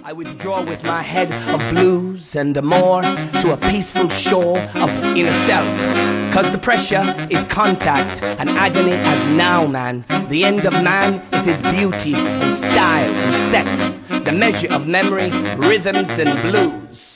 I withdraw with my head of blues and more to a peaceful shore of inner self. Cause the pressure is contact and agony as now, man. The end of man is his beauty and style and sex. The measure of memory, rhythms and blues.